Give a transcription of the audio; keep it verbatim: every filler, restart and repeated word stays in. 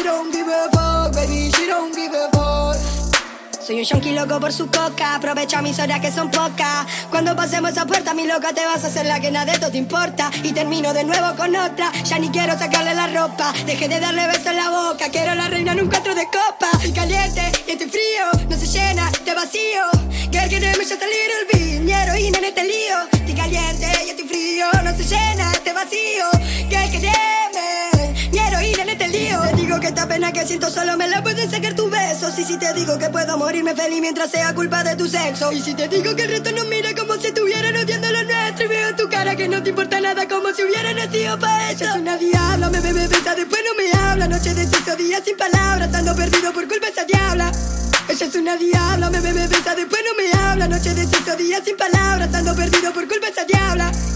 don't give a fuck, baby, she don't give a fuck. Soy un yonki loco por su coca, aprovecha mis horas que son pocas. Cuando pasemos esa puerta, mi loca, te vas a hacer la que nada de esto te importa. Y termino de nuevo con otra, ya ni quiero sacarle la ropa. Dejé de darle besos en la boca, quiero la reina en un cuatro de copa. Caliente y estoy frío, no se llena de vacío. Girl, queremos just a little bit, mi heroína en este lío. Estoy caliente y estoy frío, no se llena este vacío. Girl, queremos mi heroína en este lío. Te digo que esta pena que siento solo me la pueden sacar tus besos. Y si te digo que puedo morirme feliz mientras sea culpa de tu sexo. Y si te digo que el resto nos mira como si estuvieran odiando lo nuestro. Y veo en tu cara que no te importa nada, como si hubiera nacido pa' eso. Ella es una diabla, me bebe, besa, después no me habla. Noche de sexo, días sin palabras, ando perdido por culpa de esa diabla. Ella es una diabla, me bebe, besa, después no me habla. Noche de sexo, días sin palabras, ando perdido por culpa de esa diabla.